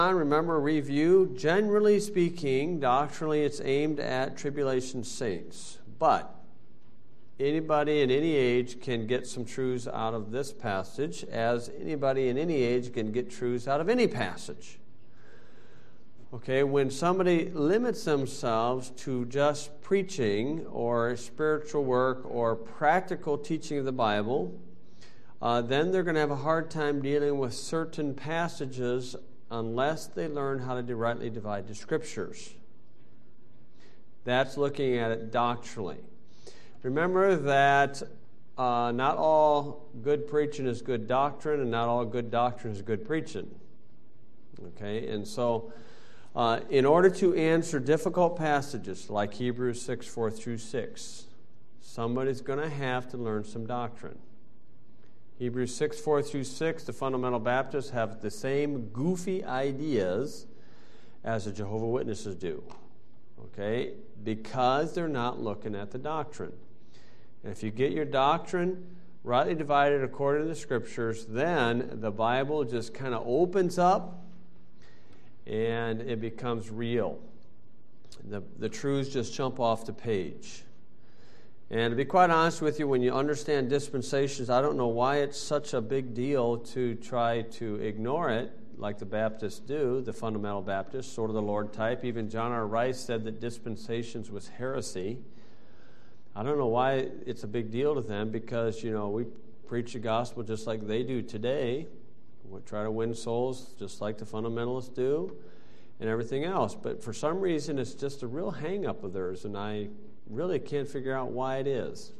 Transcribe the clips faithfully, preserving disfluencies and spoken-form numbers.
Remember, review, generally speaking, doctrinally it's aimed at tribulation saints. But anybody in any age can get some truths out of this passage, as anybody in any age can get truths out of any passage. Okay, when somebody limits themselves to just preaching or spiritual work or practical teaching of the Bible, uh, then they're going to have a hard time dealing with certain passages unless they learn how to rightly divide the Scriptures. That's looking at it doctrinally. Remember that uh, not all good preaching is good doctrine, and not all good doctrine is good preaching. Okay, and so uh, in order to answer difficult passages like Hebrews six, four through six, somebody's going to have to learn some doctrine. Hebrews six, four through six, the fundamental Baptists have the same goofy ideas as the Jehovah's Witnesses do, okay? Because they're not looking at the doctrine. And if you get your doctrine rightly divided according to the Scriptures, then the Bible just kind of opens up and it becomes real. The, the truths just jump off the page. And to be quite honest with you, when you understand dispensations, I don't know why it's such a big deal to try to ignore it like the Baptists do, the fundamental Baptists, sort of the Lord type. Even John R. Rice said that dispensations was heresy. I don't know why it's a big deal to them, because, you know, we preach the gospel just like they do today. We try to win souls just like the fundamentalists do and everything else. But for some reason, it's just a real hang-up of theirs, and I really can't figure out why it is,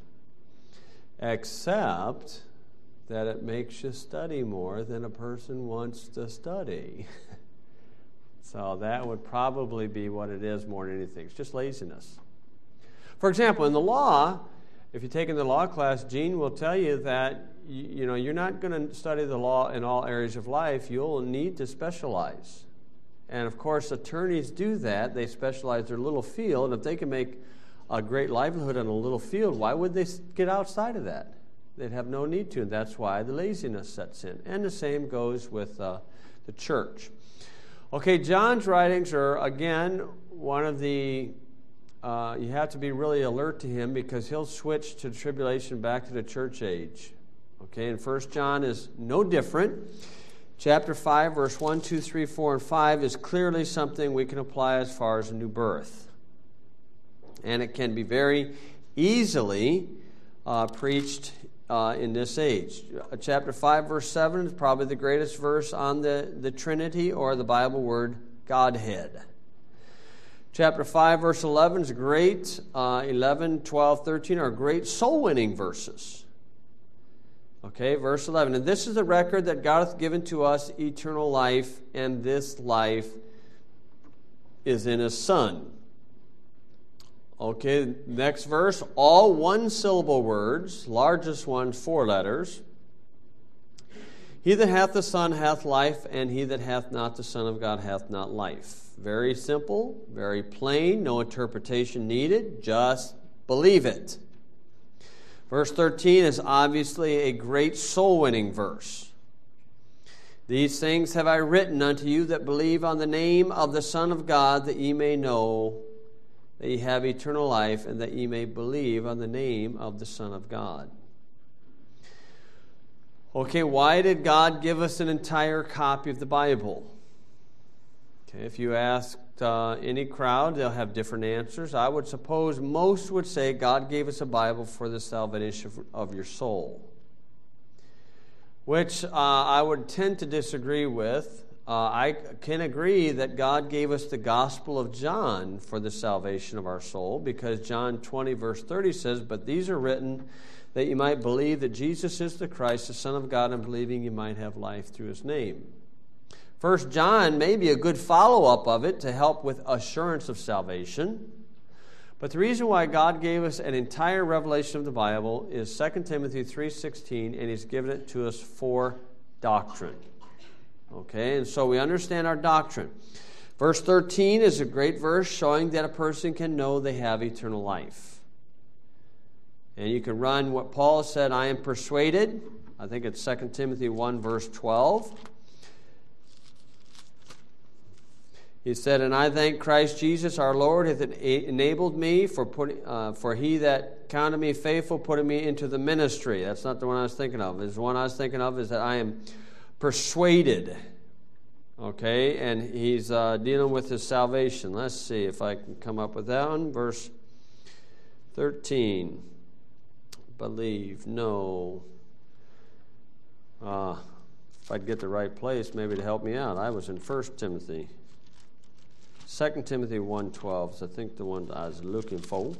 except that it makes you study more than a person wants to study. So that would probably be what it is more than anything. It's just laziness. For example, in the law, if you take in the law class, Gene will tell you that you, you know you're not going to study the law in all areas of life. You'll need to specialize. And of course, attorneys do that. They specialize their little field. If they can make a great livelihood in a little field, why would they get outside of that? They'd have no need to, and that's why the laziness sets in. And the same goes with uh, the church. Okay, John's writings are, again, one of the, uh, you have to be really alert to him, because he'll switch to tribulation back to the church age. Okay, and First John is no different. Chapter five, verse one, two, three, four, and five is clearly something we can apply as far as a new birth. And it can be very easily uh, preached uh, in this age. Chapter five, verse seven is probably the greatest verse on the, the Trinity, or the Bible word Godhead. Chapter five, verse eleven is great. Uh, eleven, twelve, thirteen are great soul-winning verses. Okay, verse eleven. And this is the record that God hath given to us eternal life, and this life is in His Son. Okay, next verse, all one-syllable words, largest one, four letters. He that hath the Son hath life, and he that hath not the Son of God hath not life. Very simple, very plain, no interpretation needed, just believe it. Verse thirteen is obviously a great soul-winning verse. These things have I written unto you that believe on the name of the Son of God, that ye may know that ye have eternal life, and that ye may believe on the name of the Son of God. Okay, why did God give us an entire copy of the Bible? Okay, if you asked uh, any crowd, they'll have different answers. I would suppose most would say God gave us a Bible for the salvation of, of your soul, which uh, I would tend to disagree with. Uh, I can agree that God gave us the Gospel of John for the salvation of our soul, because John twenty, verse thirty says, but these are written that you might believe that Jesus is the Christ, the Son of God, and believing you might have life through His name. First John may be a good follow-up of it to help with assurance of salvation. But the reason why God gave us an entire revelation of the Bible is Second Timothy three sixteen, and He's given it to us for doctrine. Okay, and so we understand our doctrine. Verse thirteen is a great verse showing that a person can know they have eternal life. And you can run what Paul said, I am persuaded. I think it's Second Timothy one, verse twelve. He said, "And I thank Christ Jesus our Lord hath enabled me, for putting, uh, for he that counted me faithful, putting me into the ministry." That's not the one I was thinking of. The one I was thinking of is that I am persuaded. Okay, and he's uh, dealing with his salvation. Let's see if I can come up with that one. Verse thirteen. Believe, no. Uh, if I'd get the right place, maybe to help me out. I was in First Timothy. Second Timothy one twelve is, I think, the one that I was looking for.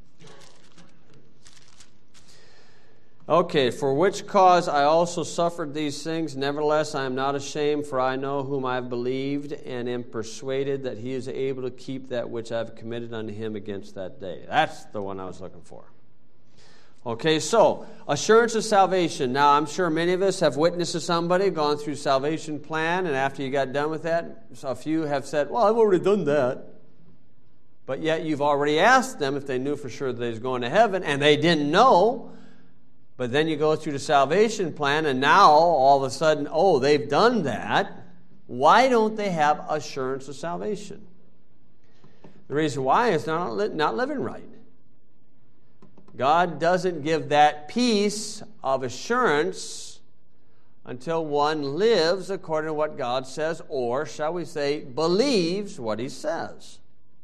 Okay, "For which cause I also suffered these things, nevertheless I am not ashamed, for I know whom I have believed, and am persuaded that he is able to keep that which I have committed unto him against that day." That's the one I was looking for. Okay, so, assurance of salvation. Now, I'm sure many of us have witnessed to somebody, gone through salvation plan, and after you got done with that, a few have said, "Well, I've already done that." But yet you've already asked them if they knew for sure that they was going to heaven, and they didn't know. But then you go through the salvation plan, and now, all of a sudden, oh, they've done that. Why don't they have assurance of salvation? The reason why is they're not, not living right. God doesn't give that peace of assurance until one lives according to what God says, or, shall we say, believes what he says.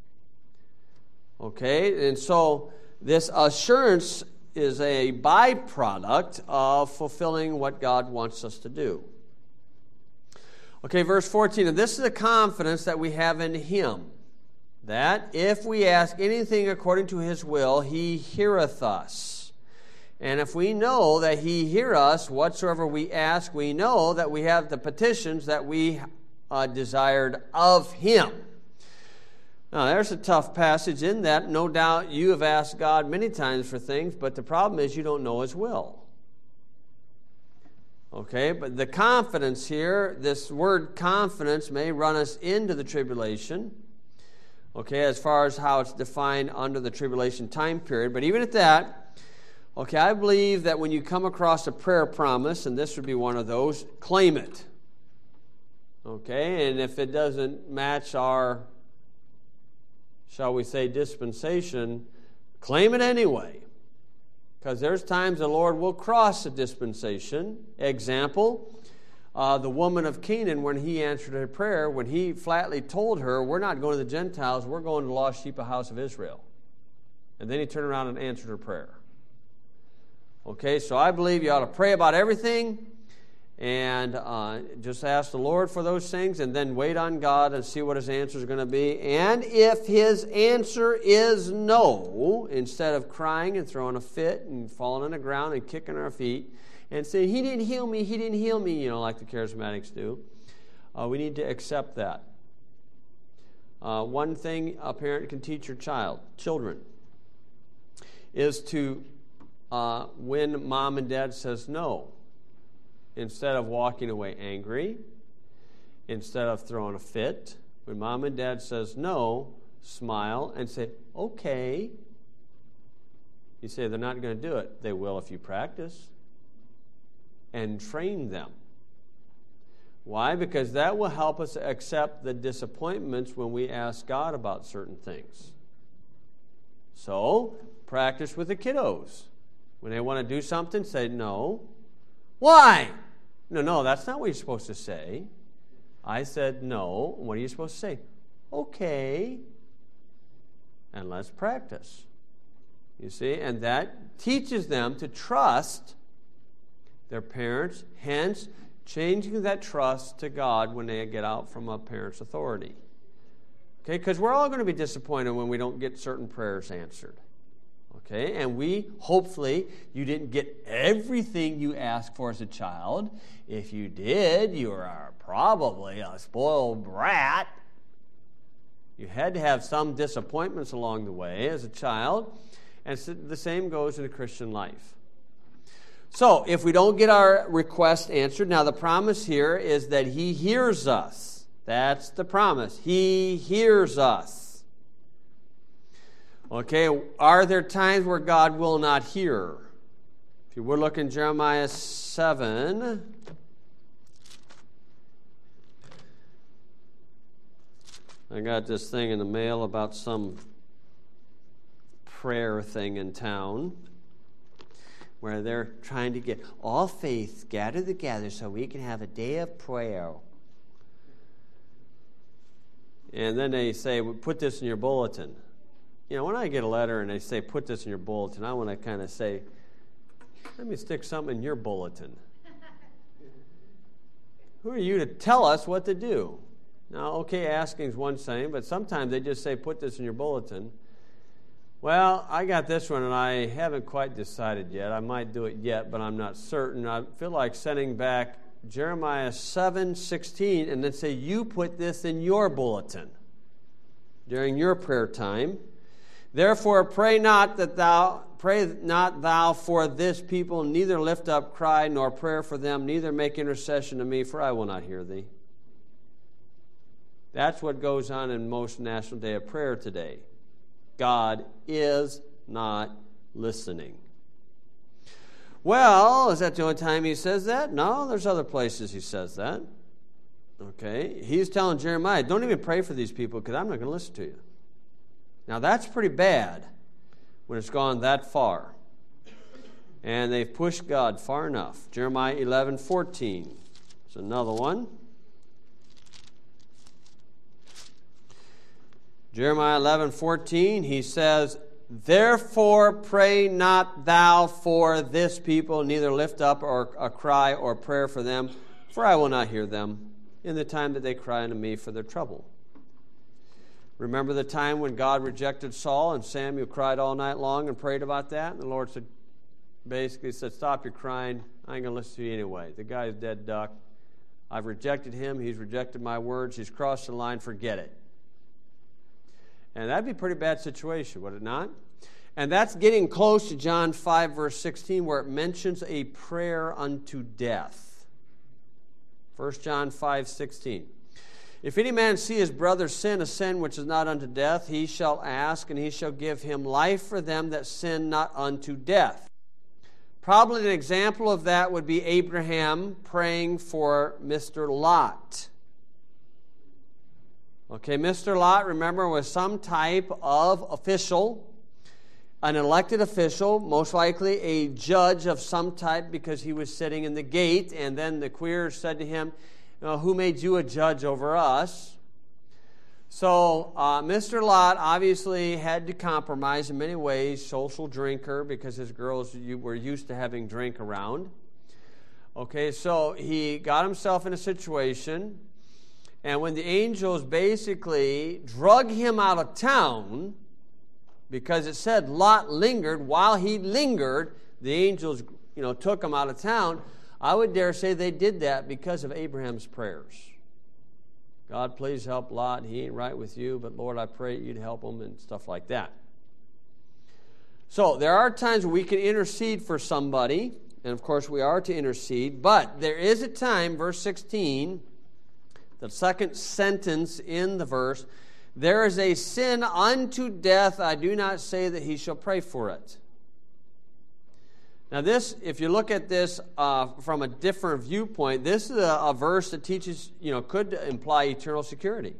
Okay, and so this assurance is a byproduct of fulfilling what God wants us to do. Okay, verse fourteen, "And this is the confidence that we have in him, that if we ask anything according to his will, he heareth us. And if we know that he hear us, whatsoever we ask, we know that we have the petitions that we uh, desired of him." Now, there's a tough passage in that. No doubt you have asked God many times for things, but the problem is you don't know his will. Okay, but the confidence here, this word confidence may run us into the tribulation. Okay, as far as how it's defined under the tribulation time period. But even at that, okay, I believe that when you come across a prayer promise, and this would be one of those, claim it. Okay, and if it doesn't match our, shall we say, dispensation, claim it anyway. Because there's times the Lord will cross a dispensation. Example, uh, the woman of Canaan, when he answered her prayer, when he flatly told her, "We're not going to the Gentiles, we're going to the lost sheep of the house of Israel." And then he turned around and answered her prayer. Okay, so I believe you ought to pray about everything, and uh, just ask the Lord for those things, and then wait on God and see what his answer is going to be. And if his answer is no, instead of crying and throwing a fit and falling on the ground and kicking our feet and saying, "He didn't heal me, he didn't heal me," you know, like the charismatics do, uh, we need to accept that. Uh, one thing a parent can teach your child, children, is to, uh, when mom and dad says no, instead of walking away angry, instead of throwing a fit, when mom and dad says no, smile and say, "Okay." You say they're not going to do it. They will if you practice. And train them. Why? Because that will help us accept the disappointments when we ask God about certain things. So, practice with the kiddos. When they want to do something, say no. "Why?" "No, no, that's not what you're supposed to say." I said no. What are you supposed to say? "Okay." And let's practice. You see, and that teaches them to trust their parents, hence changing that trust to God when they get out from a parent's authority. Okay, because we're all going to be disappointed when we don't get certain prayers answered. Okay, and we, hopefully, you didn't get everything you asked for as a child. If you did, you are probably a spoiled brat. You had to have some disappointments along the way as a child, and so the same goes in the Christian life. So, if we don't get our request answered, now the promise here is that he hears us. That's the promise. He hears us. Okay, are there times where God will not hear? If you were looking at Jeremiah seven, I got this thing in the mail about some prayer thing in town where they're trying to get all faith gathered together so we can have a day of prayer. And then they say, well, put this in your bulletin. You know, when I get a letter and they say, put this in your bulletin, I want to kind of say, let me stick something in your bulletin. Who are you to tell us what to do? Now, okay, asking is one thing, but sometimes they just say, put this in your bulletin. Well, I got this one, and I haven't quite decided yet. I might do it yet, but I'm not certain. I feel like sending back Jeremiah seven sixteen and then say, you put this in your bulletin during your prayer time. Therefore, pray not that thou pray not thou for this people, neither lift up cry nor prayer for them, neither make intercession to me, for I will not hear thee. That's what goes on in most National Day of Prayer today. God is not listening. Well, is that the only time he says that? No, there's other places he says that. Okay, he's telling Jeremiah, don't even pray for these people because I'm not going to listen to you. Now, that's pretty bad when it's gone that far. And they've pushed God far enough. Jeremiah eleven fourteen is another one. Jeremiah eleven fourteen, he says, therefore pray not thou for this people, neither lift up or a cry or prayer for them, for I will not hear them in the time that they cry unto me for their trouble. Remember the time when God rejected Saul and Samuel cried all night long and prayed about that? And the Lord said, basically said, stop your crying. I ain't going to listen to you anyway. The guy's dead duck. I've rejected him. He's rejected my words. He's crossed the line. Forget it. And that'd be a pretty bad situation, would it not? And that's getting close to John five, verse sixteen, where it mentions a prayer unto death. First John five, sixteen. If any man see his brother sin a sin which is not unto death, he shall ask, and he shall give him life for them that sin not unto death. Probably an example of that would be Abraham praying for Mister Lot. Okay, Mister Lot, remember, was some type of official, an elected official, most likely a judge of some type because he was sitting in the gate, and then the queers said to him, who made you a judge over us? So uh, Mister Lot obviously had to compromise in many ways, social drinker, because his girls were used to having drink around. Okay, so he got himself in a situation. And when the angels basically drug him out of town, because it said Lot lingered, while he lingered, the angels, you know, took him out of town. I would dare say they did that because of Abraham's prayers. God, please help Lot. He ain't right with you, but Lord, I pray you'd help him and stuff like that. So there are times we can intercede for somebody, and of course we are to intercede, but there is a time, verse sixteen, the second sentence in the verse, there is a sin unto death, I do not say that he shall pray for it. Now this, if you look at this uh, from a different viewpoint, this is a, a verse that teaches, you know, could imply eternal security.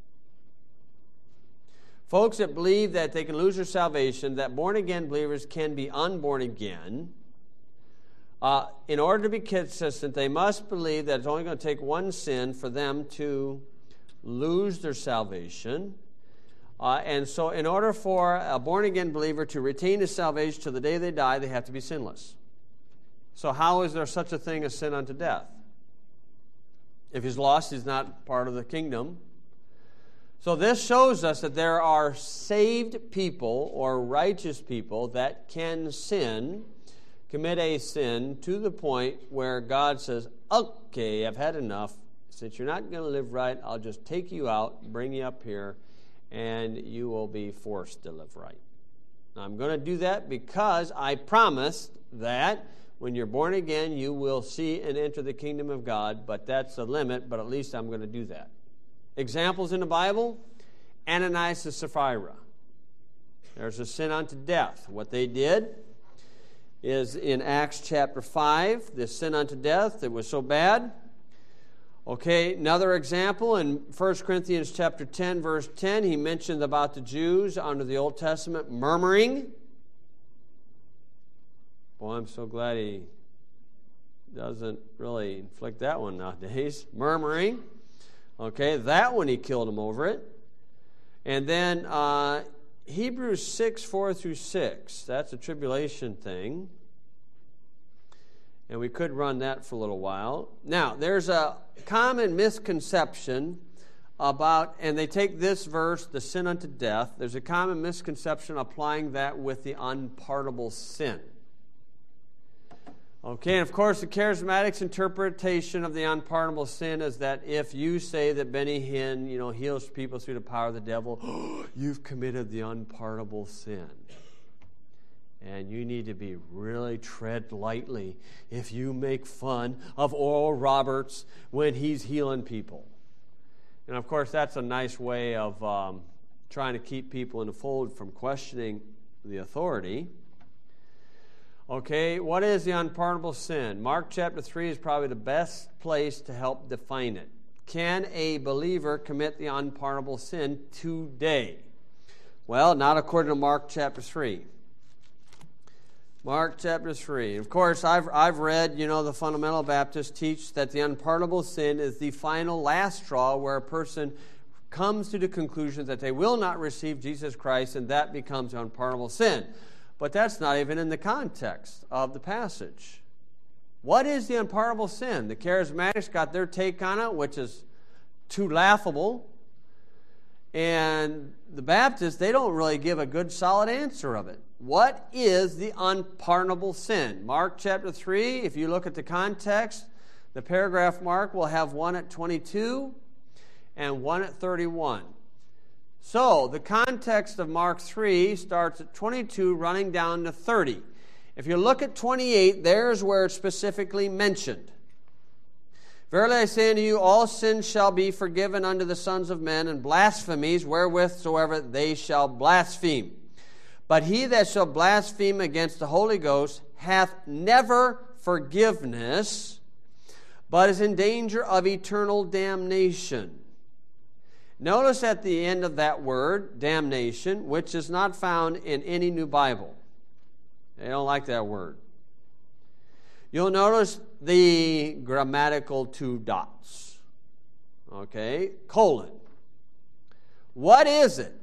Folks that believe that they can lose their salvation, that born-again believers can be unborn again, Uh, in order to be consistent, they must believe that it's only going to take one sin for them to lose their salvation. Uh, and so in order for a born-again believer to retain his salvation to the day they die, they have to be sinless. So how is there such a thing as sin unto death? If he's lost, he's not part of the kingdom. So this shows us that there are saved people or righteous people that can sin, commit a sin to the point where God says, okay, I've had enough. Since you're not going to live right, I'll just take you out, bring you up here, and you will be forced to live right. Now, I'm going to do that because I promised that when you're born again, you will see and enter the kingdom of God, but that's the limit, but at least I'm going to do that. Examples in the Bible, Ananias and Sapphira. There's a sin unto death. What they did is in Acts chapter five, this sin unto death, it was so bad. Okay, another example in First Corinthians chapter ten, verse ten, he mentioned about the Jews under the Old Testament murmuring. Boy, I'm so glad he doesn't really inflict that one nowadays. Murmuring. Okay, that one he killed him over it. And then uh, Hebrews six, four through six. That's a tribulation thing. And we could run that for a little while. Now, there's a common misconception about, and they take this verse, the sin unto death. There's a common misconception applying that with the unpardonable sin. Okay, and of course, the charismatics' interpretation of the unpardonable sin is that if you say that Benny Hinn, you know, heals people through the power of the devil, you've committed the unpardonable sin. And you need to be really tread lightly if you make fun of Oral Roberts when he's healing people. And of course, that's a nice way of um, trying to keep people in the fold from questioning the authority. Okay, what is the unpardonable sin? Mark chapter three is probably the best place to help define it. Can a believer commit the unpardonable sin today? Well, not according to Mark chapter three. Mark chapter three. Of course, I've, I've read, you know, the fundamental Baptists teach that the unpardonable sin is the final last straw where a person comes to the conclusion that they will not receive Jesus Christ, and that becomes unpardonable sin. But that's not even in the context of the passage. What is the unpardonable sin? The charismatics got their take on it, which is too laughable. And the Baptists, they don't really give a good solid answer of it. What is the unpardonable sin? Mark chapter three, if you look at the context, the paragraph mark will have one at twenty-two and one at thirty-one. So, the context of Mark three starts at twenty-two, running down to thirty. If you look at twenty-eight, there's where it's specifically mentioned. Verily I say unto you, all sins shall be forgiven unto the sons of men, and blasphemies wherewithsoever they shall blaspheme. But he that shall blaspheme against the Holy Ghost hath never forgiveness, but is in danger of eternal damnation. Notice at the end of that word, damnation, which is not found in any New Bible. They don't like that word. You'll notice the grammatical two dots. Okay, colon. What is it?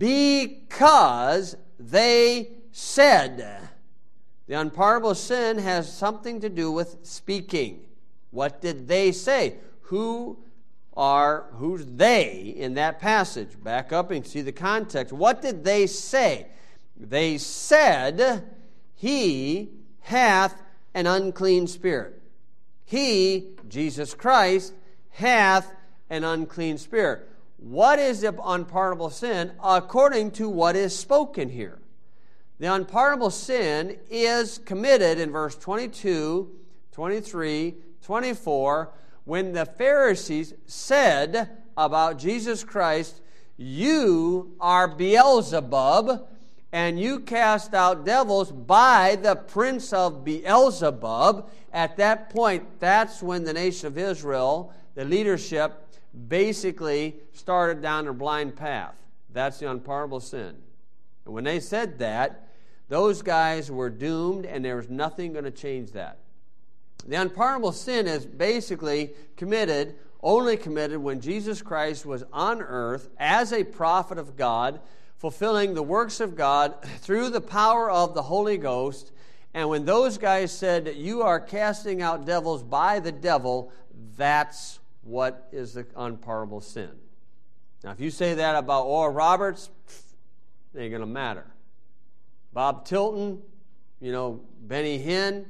Because they said. The unpardonable sin has something to do with speaking. What did they say? Who are, who's they in that passage? Back up and see the context. What did they say? They said, he hath an unclean spirit. He, Jesus Christ, hath an unclean spirit. What is the unpardonable sin according to what is spoken here? The unpardonable sin is committed in verse twenty-two, twenty-three, twenty-four, when the Pharisees said about Jesus Christ, you are Beelzebub, and you cast out devils by the prince of Beelzebub. At that point, that's when the nation of Israel, the leadership, basically started down a blind path. That's the unpardonable sin. And when they said that, those guys were doomed, and there was nothing going to change that. The unpardonable sin is basically committed, only committed when Jesus Christ was on earth as a prophet of God, fulfilling the works of God through the power of the Holy Ghost. And when those guys said that you are casting out devils by the devil, that's what is the unpardonable sin. Now, if you say that about Oral Roberts, it ain't going to matter. Bob Tilton, you know, Benny Hinn,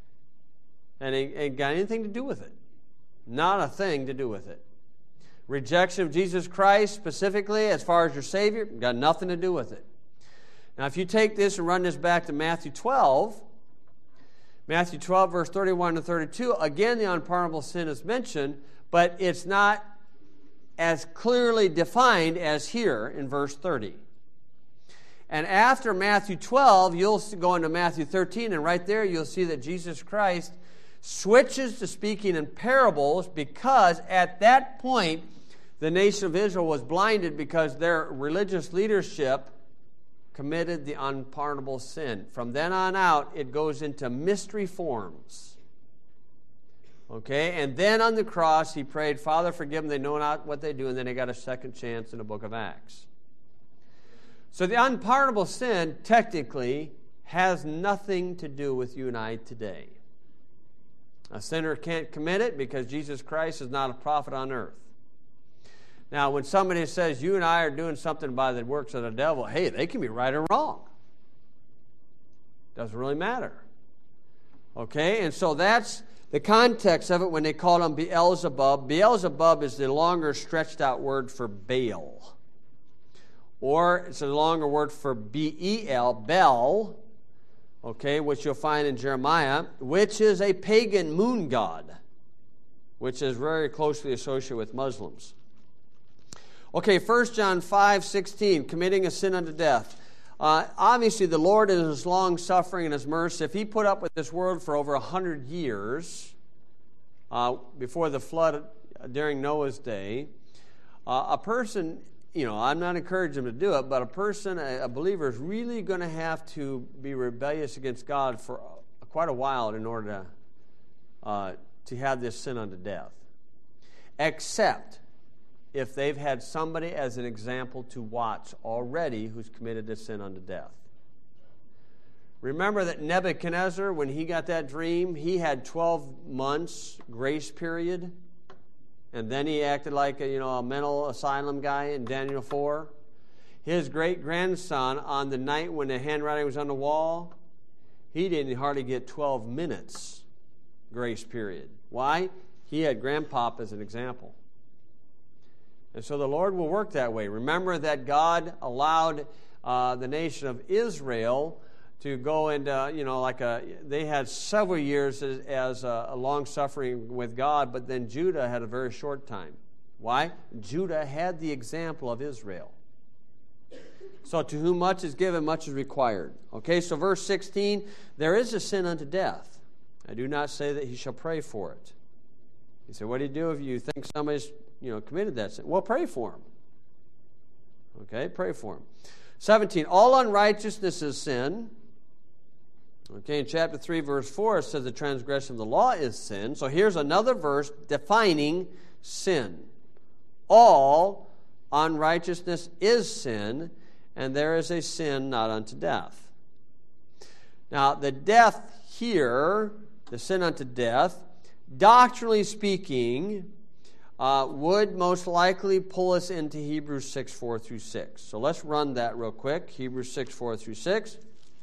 and it ain't got anything to do with it. Not a thing to do with it. Rejection of Jesus Christ, specifically, as far as your Savior, got nothing to do with it. Now, if you take this and run this back to Matthew twelve, Matthew twelve, verse thirty-one to thirty-two, again, the unpardonable sin is mentioned, but it's not as clearly defined as here in verse thirty. And after Matthew twelve, you'll go into Matthew thirteen, and right there you'll see that Jesus Christ switches to speaking in parables because at that point the nation of Israel was blinded because their religious leadership committed the unpardonable sin. From then on out, it goes into mystery forms. Okay, and then on the cross, he prayed, Father, forgive them, they know not what they do, and then he got a second chance in the book of Acts. So the unpardonable sin, technically, has nothing to do with you and I today. A sinner can't commit it because Jesus Christ is not a prophet on earth. Now, when somebody says you and I are doing something by the works of the devil, hey, they can be right or wrong. Doesn't really matter. Okay, and so that's the context of it when they call him Beelzebub. Beelzebub is the longer stretched out word for Baal. Or it's a longer word for B E L, Bel, okay, which you'll find in Jeremiah, which is a pagan moon god, which is very closely associated with Muslims. Okay, First John five sixteen, committing a sin unto death. Uh, obviously, the Lord in His long-suffering and His mercy, if He put up with this world for over one hundred years, uh, before the flood during Noah's day, uh, a person, you know, I'm not encouraging them to do it, but a person, a, a believer, is really going to have to be rebellious against God for uh, quite a while in order to, uh, to have this sin unto death. Except if they've had somebody as an example to watch already who's committed this sin unto death. Remember that Nebuchadnezzar, when he got that dream, he had twelve months grace period, and then he acted like a, you know, a mental asylum guy in Daniel four. His great-grandson, on the night when the handwriting was on the wall, he didn't hardly get twelve minutes grace period. Why? He had Grandpop as an example. And so the Lord will work that way. Remember that God allowed uh, the nation of Israel to go into, you know, like a, they had several years as, as a, a long-suffering with God, but then Judah had a very short time. Why? Judah had the example of Israel. So to whom much is given, much is required. Okay, so verse sixteen, there is a sin unto death. I do not say that he shall pray for it. He said, what do you do if you think somebody's, you know, committed that sin? Well, pray for him. Okay, pray for him. seventeen, all unrighteousness is sin. Okay, in chapter three, verse four, it says the transgression of the law is sin. So here's another verse defining sin. All unrighteousness is sin, and there is a sin not unto death. Now, the death here, the sin unto death, doctrinally speaking, uh, would most likely pull us into Hebrews six, four through six. So let's run that real quick. Hebrews six, four through six.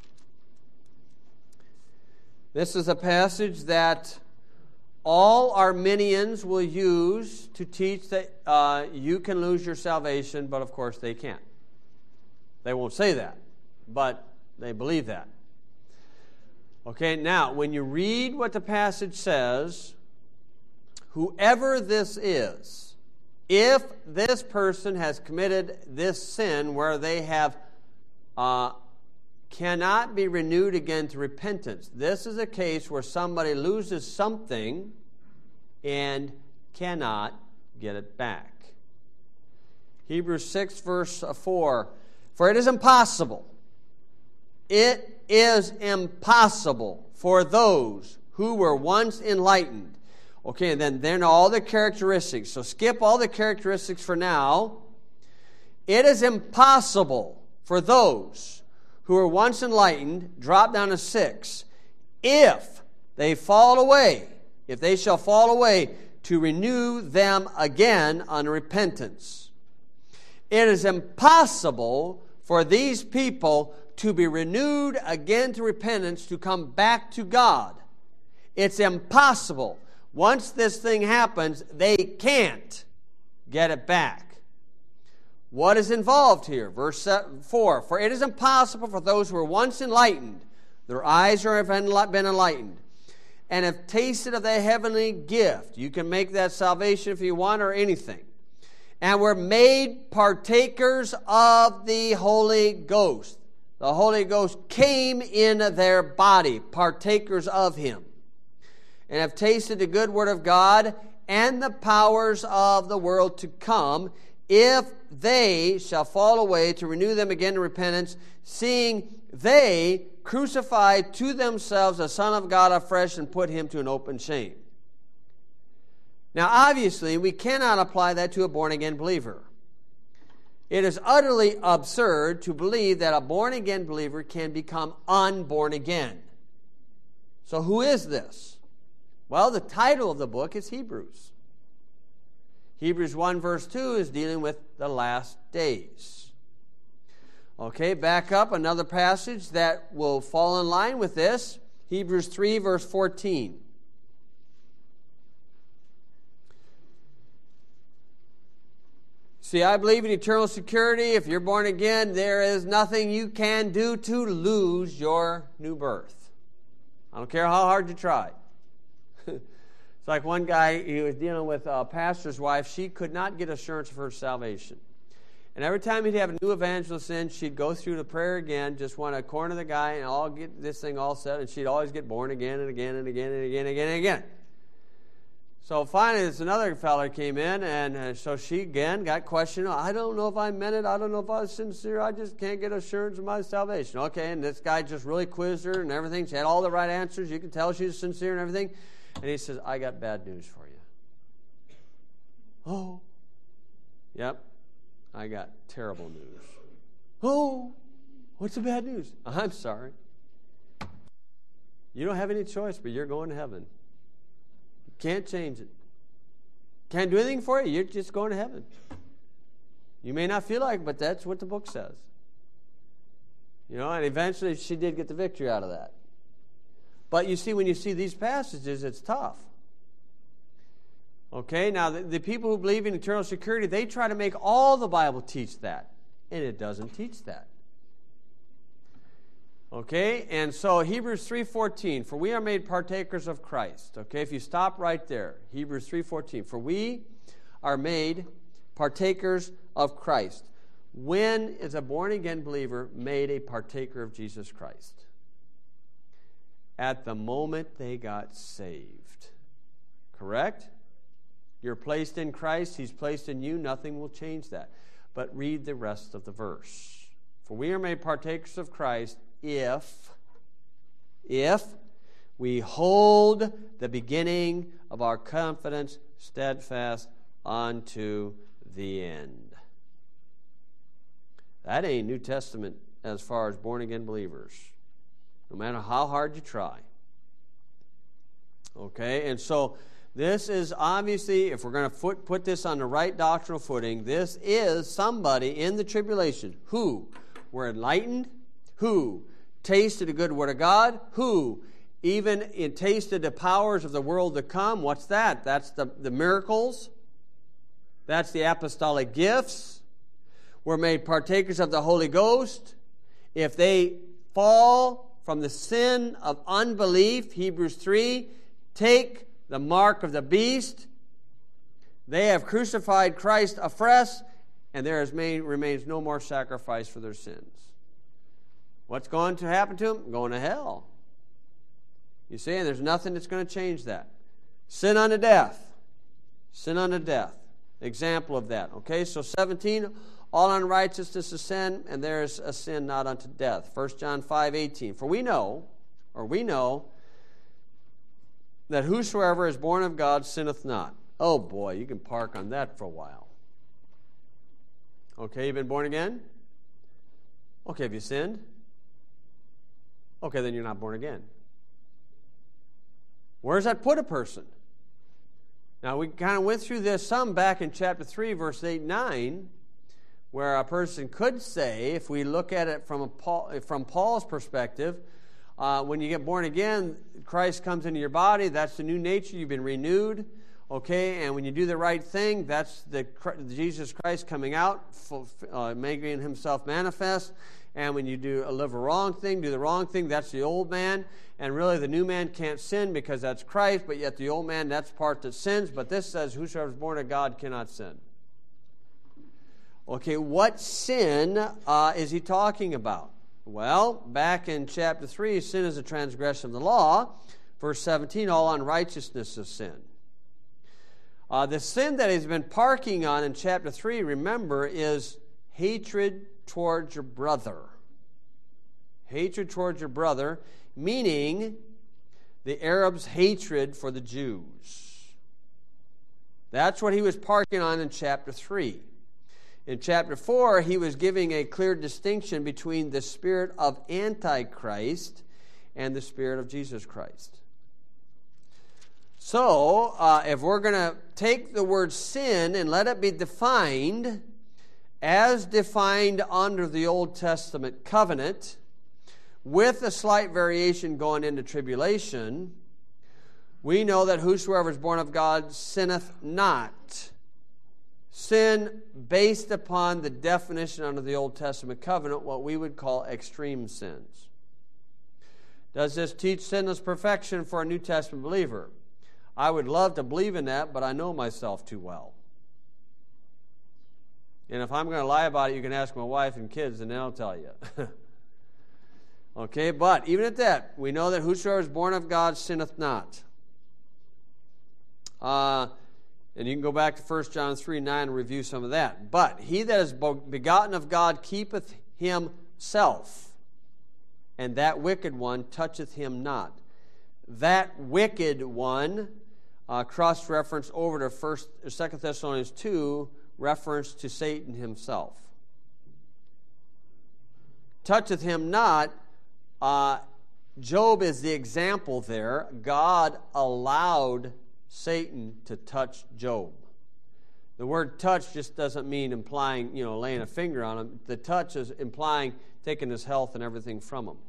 This is a passage that all Arminians will use to teach that uh, you can lose your salvation, but of course they can't. They won't say that, but they believe that. Okay, now, when you read what the passage says, whoever this is, if this person has committed this sin where they have uh, cannot be renewed again to repentance. This is a case where somebody loses something and cannot get it back. Hebrews six, verse four, for it is impossible. It is impossible for those who were once enlightened. Okay, and then then all the characteristics. So skip all the characteristics for now. It is impossible for those who were once enlightened, drop down to six, if they fall away, if they shall fall away, to renew them again unto repentance. It is impossible for these people to be renewed again to repentance, to come back to God. It's impossible. Once this thing happens, they can't get it back. What is involved here? Verse four, for it is impossible for those who were once enlightened, their eyes have been enlightened, and have tasted of the heavenly gift. You can make that salvation if you want, or anything. And were made partakers of the Holy Ghost. The Holy Ghost came in their body, partakers of Him. and have tasted the good word of God and the powers of the world to come, if they shall fall away, to renew them again to repentance, seeing they crucify to themselves the Son of God afresh and put him to an open shame. Now, obviously, we cannot apply that to a born-again believer. It is utterly absurd to believe that a born-again believer can become unborn again. So who is this? Well, the title of the book is Hebrews. Hebrews one verse two is dealing with the last days. Okay, back up, another passage that will fall in line with this. Hebrews three verse fourteen. See, I believe in eternal security. If you're born again, there is nothing you can do to lose your new birth. I don't care how hard you try. It's like one guy, he was dealing with a pastor's wife. She could not get assurance of her salvation. And every time he'd have a new evangelist in, she'd go through the prayer again, just want to corner the guy and all get this thing all set, and she'd always get born again and again and again and again and again and again. So finally, this another fellow came in, and uh, so she again got questioned. I don't know if I meant it. I don't know if I was sincere. I just can't get assurance of my salvation. Okay, and this guy just really quizzed her and everything. She had all the right answers. You can tell she was sincere and everything. And he says, I got bad news for you. Oh. Yep, I got terrible news. Oh, what's the bad news? I'm sorry. You don't have any choice, but you're going to heaven. Can't change it. Can't do anything for you. You're just going to heaven. You may not feel like it, but that's what the book says. You know, and eventually she did get the victory out of that. But you see, when you see these passages, it's tough. Okay, now the, the people who believe in eternal security, they try to make all the Bible teach that. And it doesn't teach that. Okay, and so Hebrews three fourteen, for we are made partakers of Christ. Okay, if you stop right there, Hebrews three fourteen, for we are made partakers of Christ. When is a born-again believer made a partaker of Jesus Christ? At the moment they got saved. Correct? You're placed in Christ, He's placed in you, nothing will change that. But read the rest of the verse. For we are made partakers of Christ if, if we hold the beginning of our confidence steadfast unto the end. That ain't New Testament as far as born-again believers. No matter how hard you try. Okay, and so this is obviously, if we're going to put, put this on the right doctrinal footing, this is somebody in the tribulation who were enlightened, who tasted the good word of God, who even in tasted the powers of the world to come. What's that? That's the, the miracles. That's the apostolic gifts. We're made partakers of the Holy Ghost. If they fall from the sin of unbelief, Hebrews three, take the mark of the beast. They have crucified Christ afresh, and there is made, remains no more sacrifice for their sins. What's going to happen to them? Going to hell. You see, and there's nothing that's going to change that. Sin unto death. Sin unto death. Example of that. Okay, so seventeen, all unrighteousness is sin, and there is a sin not unto death. First John five eighteen. For we know, or we know, that whosoever is born of God sinneth not. Oh boy, you can park on that for a while. Okay, you've been born again? Okay, have you sinned? Okay, then you're not born again. Where does that put a person? Now, we kind of went through this some back in chapter three, verse eight and nine, where a person could say, if we look at it from, a Paul, from Paul's perspective, uh, when you get born again, Christ comes into your body. That's the new nature. You've been renewed. Okay, and when you do the right thing, that's the Jesus Christ coming out, uh, making himself manifest. And when you do live a wrong thing, do the wrong thing, that's the old man. And really the new man can't sin because that's Christ, but yet the old man, that's part that sins. But this says, whosoever is born of God cannot sin. Okay, what sin uh, is he talking about? Well, back in chapter three, sin is a transgression of the law. Verse seventeen, all unrighteousness is sin. Uh, the sin that he's been parking on in chapter three, remember, is hatred towards your brother. Hatred towards your brother, meaning the Arabs' hatred for the Jews. That's what he was parking on in chapter three. In chapter four, he was giving a clear distinction between the spirit of Antichrist and the spirit of Jesus Christ. So, uh, if we're going to take the word sin and let it be defined as defined under the Old Testament covenant, with a slight variation going into tribulation, we know that whosoever is born of God sinneth not. Sin based upon the definition under the Old Testament covenant, what we would call extreme sins. Does this teach sinless perfection for a New Testament believer? I would love to believe in that, but I know myself too well. And if I'm going to lie about it, you can ask my wife and kids, and they'll tell you. Okay, but even at that, we know that whosoever is born of God sinneth not. Uh, and you can go back to First John three nine and review some of that. But he that is begotten of God keepeth himself, and that wicked one toucheth him not. That wicked one, uh, cross-reference over to First, Second Thessalonians two, reference to Satan himself. Toucheth him not, uh, Job is the example there. God allowed Satan to touch Job. The word touch just doesn't mean implying, you know, laying a finger on him. The touch is implying taking his health and everything from him.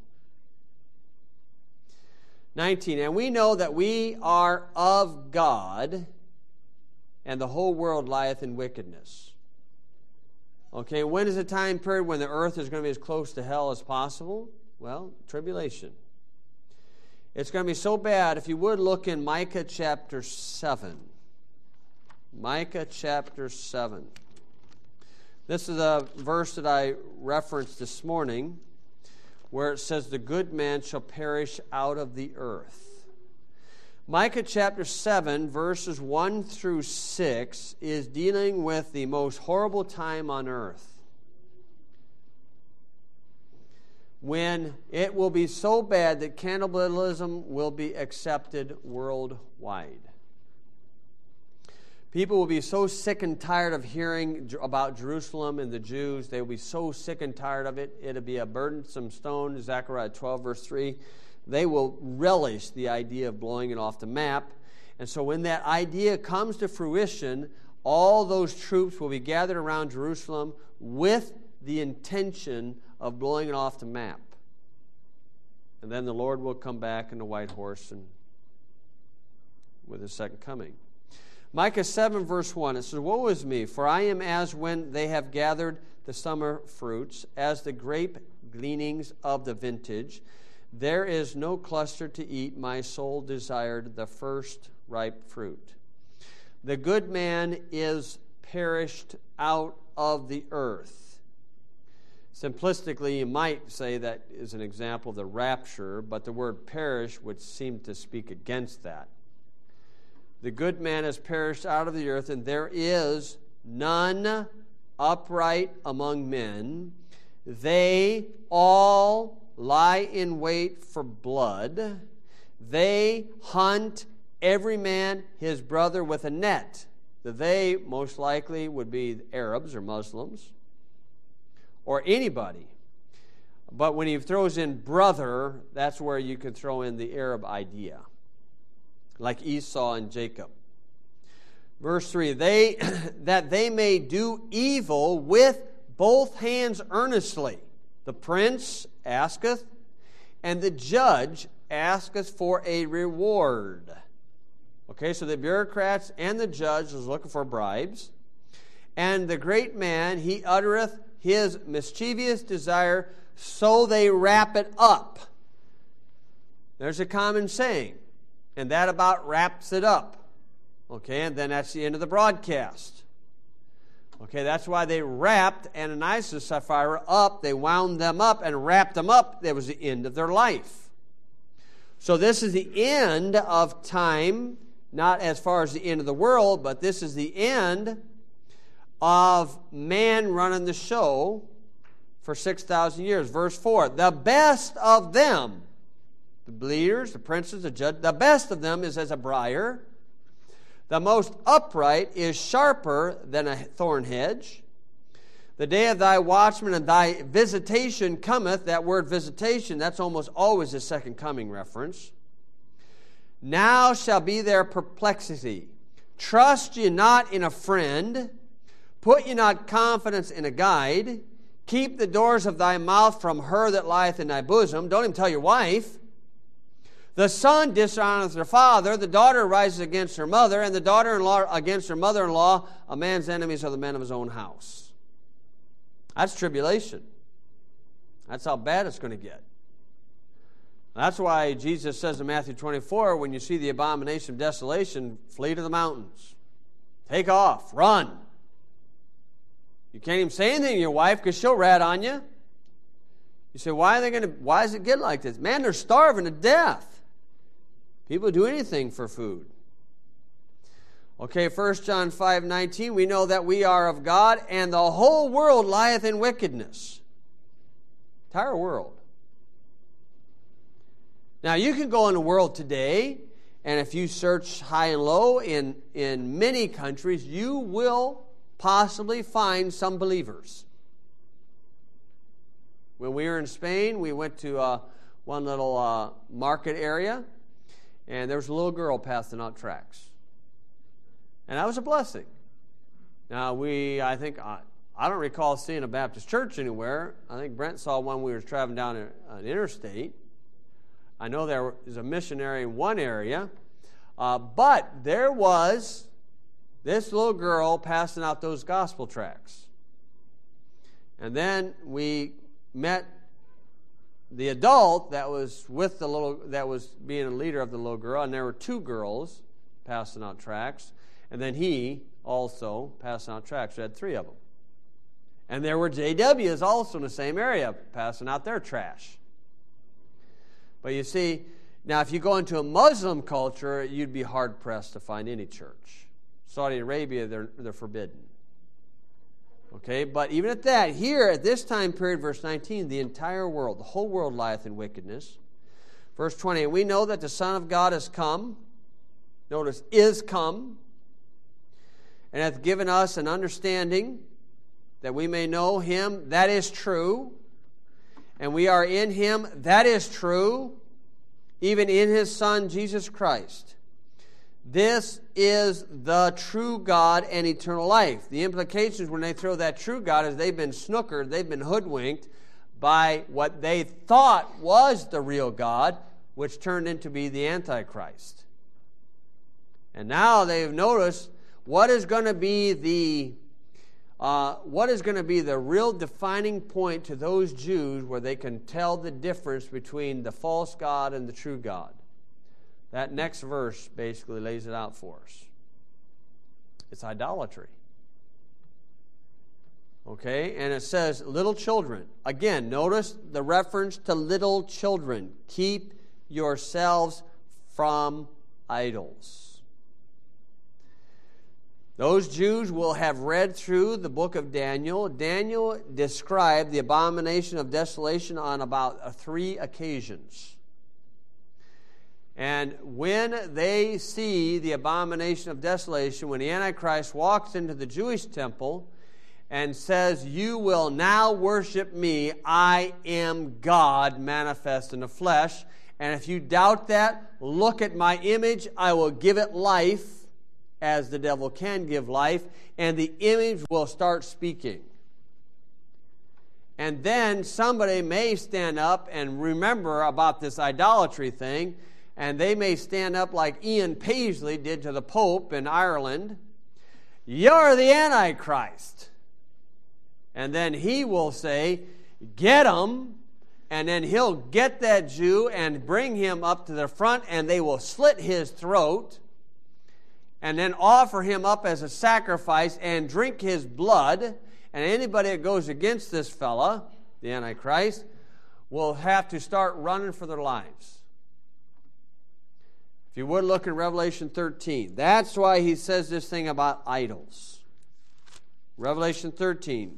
nineteen, and we know that we are of God, and the whole world lieth in wickedness. Okay, when is the time period when the earth is going to be as close to hell as possible? Well, tribulation. It's going to be so bad. If you would look in Micah chapter seven. Micah chapter seven. This is a verse that I referenced this morning, where it says, the good man shall perish out of the earth. Micah chapter seven, verses one through six, is dealing with the most horrible time on earth, when it will be so bad that cannibalism will be accepted worldwide. People will be so sick and tired of hearing about Jerusalem and the Jews. They will be so sick and tired of it. It'll be a burdensome stone, Zechariah twelve, verse three. They will relish the idea of blowing it off the map. And so when that idea comes to fruition, all those troops will be gathered around Jerusalem with the intention of blowing it off the map. And then the Lord will come back in a white horse and with his second coming. Micah seven, verse one, it says, woe is me, for I am as when they have gathered the summer fruits, as the grape gleanings of the vintage. There is no cluster to eat. My soul desired the first ripe fruit. The good man is perished out of the earth. Simplistically, you might say that is an example of the rapture, but the word perish would seem to speak against that. The good man has perished out of the earth, and there is none upright among men. They all lie in wait for blood. They hunt every man his brother with a net. The they most likely would be Arabs or Muslims or anybody. But when he throws in brother, that's where you can throw in the Arab idea, like Esau and Jacob. Verse three, they that they may do evil with both hands earnestly. The prince asketh, and the judge asketh for a reward. Okay, so the bureaucrats and the judge is looking for bribes. And the great man, he uttereth his mischievous desire, so they wrap it up. There's a common saying, and that about wraps it up. Okay, and then that's the end of the broadcast. Okay, that's why they wrapped Ananias and Sapphira up. They wound them up and wrapped them up. That was the end of their life. So this is the end of time, not as far as the end of the world, but this is the end of man running the show for six thousand years. Verse four, the best of them, the leaders, the princes, the judge, the best of them is as a briar. The most upright is sharper than a thorn hedge. The day of thy watchman and thy visitation cometh. That word visitation, that's almost always a second coming reference. Now shall be their perplexity. Trust ye not in a friend. Put ye not confidence in a guide. Keep the doors of thy mouth from her that lieth in thy bosom. Don't even tell your wife. The son dishonoreth her father. The daughter rises against her mother. And the daughter-in-law against her mother-in-law. A man's enemies are the men of his own house. That's tribulation. That's how bad it's going to get. That's why Jesus says in Matthew twenty-four, when you see the abomination of desolation, flee to the mountains. Take off. Run. You can't even say anything to your wife because she'll rat on you. You say, why are they going to, why does it get like this? Man, they're starving to death. People do anything for food. Okay, First John five nineteen, we know that we are of God, and the whole world lieth in wickedness. Entire world. Now, you can go in the world today, and if you search high and low in, in many countries, you will possibly find some believers. When we were in Spain, we went to uh, one little uh, market area, and there was a little girl passing out tracts. And that was a blessing. Now, we, I think, I, I don't recall seeing a Baptist church anywhere. I think Brent saw one when we were traveling down an interstate. I know there is a missionary in one area. Uh, but there was this little girl passing out those gospel tracts. And then we met the adult that was with the little, that was being a leader of the little girl, and there were two girls passing out tracts. And then he also passed out tracts. We had three of them. And there were J Ws also in the same area passing out their trash. But you see, now if you go into a Muslim culture, you'd be hard-pressed to find any church. Saudi Arabia, they're, they're forbidden. Okay, but even at that, here at this time period, verse nineteen, the entire world, the whole world lieth in wickedness. Verse twenty, and we know that the Son of God has come. Notice, is come. And hath given us an understanding that we may know him. That is true. And we are in him. That is true. Even in his Son, Jesus Christ. This is the true God and eternal life. The implications when they throw that true God is they've been snookered, they've been hoodwinked by what they thought was the real God, which turned into be the Antichrist. And now they've noticed what is going to be the uh, what is going to be the real defining point to those Jews where they can tell the difference between the false God and the true God. That next verse basically lays it out for us. It's idolatry. Okay, and it says little children. Again, notice the reference to little children. Keep yourselves from idols. Those Jews will have read through the book of Daniel. Daniel described the abomination of desolation on about three occasions. And when they see the abomination of desolation, when the Antichrist walks into the Jewish temple and says, you will now worship me, I am God manifest in the flesh. And if you doubt that, look at my image, I will give it life, as the devil can give life, and the image will start speaking. And then somebody may stand up and remember about this idolatry thing, and they may stand up like Ian Paisley did to the Pope in Ireland. You're the Antichrist. And then he will say, get him, and then he'll get that Jew and bring him up to the front, and they will slit his throat, and then offer him up as a sacrifice and drink his blood. And anybody that goes against this fella, the Antichrist, will have to start running for their lives. If you would look in Revelation thirteen. That's why he says this thing about idols. Revelation thirteen.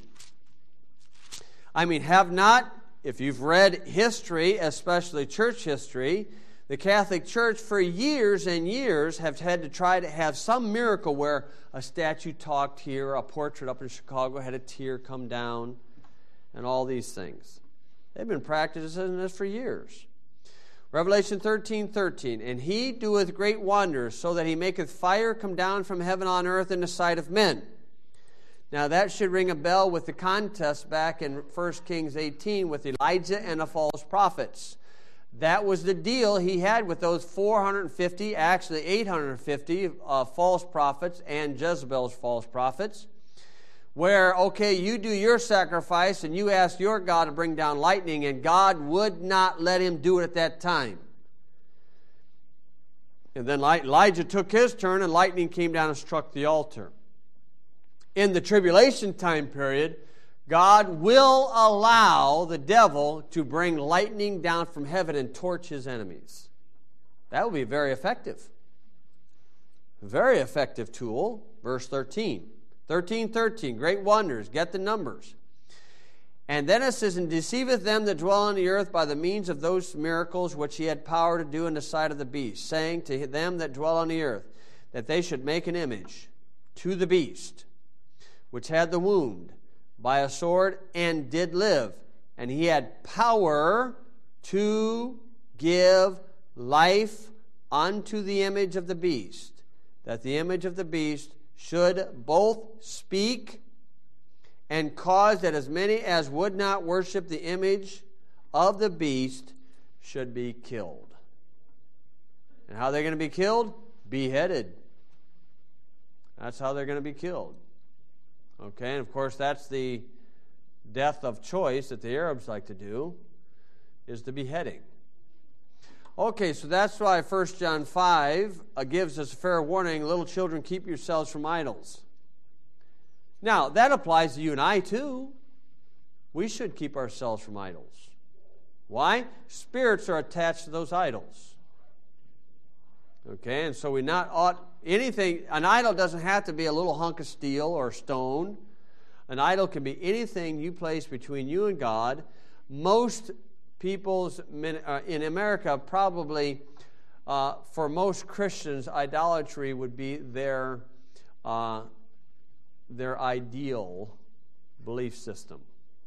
I mean, have not, if you've read history, especially church history, the Catholic Church for years and years have had to try to have some miracle where a statue talked here, a portrait up in Chicago had a tear come down, and all these things. They've been practicing this for years. Revelation thirteen thirteen. And he doeth great wonders, so that he maketh fire come down from heaven on earth in the sight of men. Now that should ring a bell with the contest back in First Kings eighteen with Elijah and the false prophets. That was the deal he had with those four hundred fifty, actually eight hundred fifty uh, false prophets and Jezebel's false prophets, where, okay, you do your sacrifice and you ask your God to bring down lightning, and God would not let him do it at that time. And then Elijah took his turn and lightning came down and struck the altar. In the tribulation time period, God will allow the devil to bring lightning down from heaven and torch his enemies. That will be very effective. Very effective tool. Verse thirteen. thirteen thirteen, great wonders. Get the numbers. And then it says, and deceiveth them that dwell on the earth by the means of those miracles which he had power to do in the sight of the beast, saying to them that dwell on the earth, that they should make an image to the beast, which had the wound by a sword, and did live. And he had power to give life unto the image of the beast, that the image of the beast should both speak and cause that as many as would not worship the image of the beast should be killed. And how are they going to be killed? Beheaded. That's how they're going to be killed. Okay, and of course that's the death of choice that the Arabs like to do, is the beheading. Okay, so that's why First John five uh, gives us a fair warning, little children, keep yourselves from idols. Now, that applies to you and I too. We should keep ourselves from idols. Why? Spirits are attached to those idols. Okay, and so we not ought anything, an idol doesn't have to be a little hunk of steel or stone. An idol can be anything you place between you and God. Most people's, uh, in America, probably, uh, for most Christians, idolatry would be their, uh, their ideal belief system.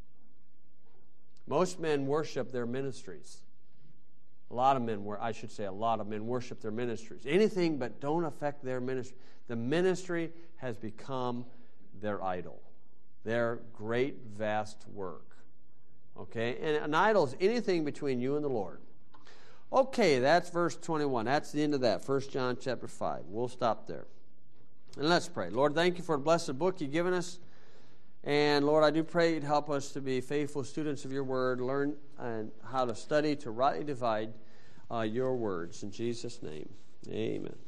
Most men worship their ministries. A lot of men, I should say a lot of men worship their ministries. Anything but don't affect their ministry. The ministry has become their idol, their great, vast work. Okay? And an idol is anything between you and the Lord. Okay, that's verse twenty-one. That's the end of that, First John chapter five. We'll stop there. And let's pray. Lord, thank you for the blessed book you've given us. And Lord, I do pray you'd help us to be faithful students of your word, learn and how to study, to rightly divide uh, your words. In Jesus' name, amen.